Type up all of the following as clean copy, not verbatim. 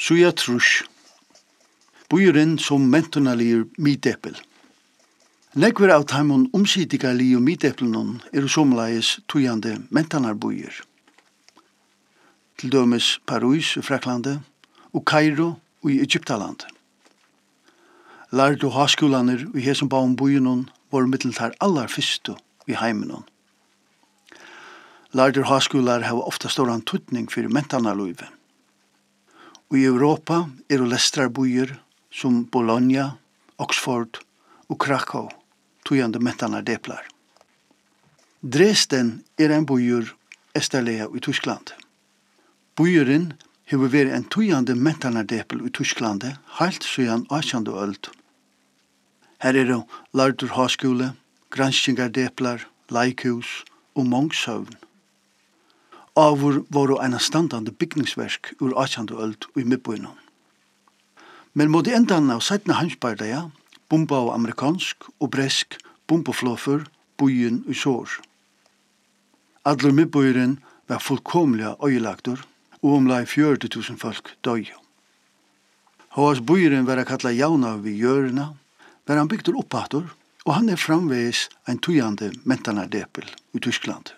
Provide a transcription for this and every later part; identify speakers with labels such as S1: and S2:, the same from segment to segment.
S1: Suja trus. Bujeren som mentonalir mideppel. Nekver av taimon omsidikalig og mideplenon somleis tujande mentanarbujer. Til dømes Paris i Fraklande og Kairo i Egyptaland. Lærd og haskulaner i hesum baum bujenon var mitteltar allar fyrstu i heimenon. Lærd og haskular hava ofta stóran tutning fyrir mentanarluive. I Europa lestrarbujer som Bologna, Oxford og Krakow tujande mentanardeplar. Dresden en bujur estalea i Tyskland. Bujeren hevur verið en tujande mentanardepel i Tyskland heilt síðan 18. öld. Her lærdur háskúli, granskingardeplar, leikhús og mongsøvn. Avur voru eina standande bygningsverk ur 18. öld i miðbøynum. Men mot endan av setna heimsbardaga bomba av amerikansk og bresk bombaflåfur bujen i sår. Allur miðbøyrin var fullkomlega øyelagtur og omlai 40.000 folk døy. Hóas bujen var kalla jauna við jörna, var han bygdur upphattur og han framvegis ein tujande mentanardepel i Tyskland.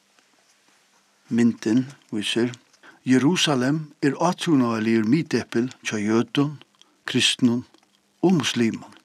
S1: Mynten viser Jerusalem 1800-ligur mideppel tja jødun, kristnun og muslimon.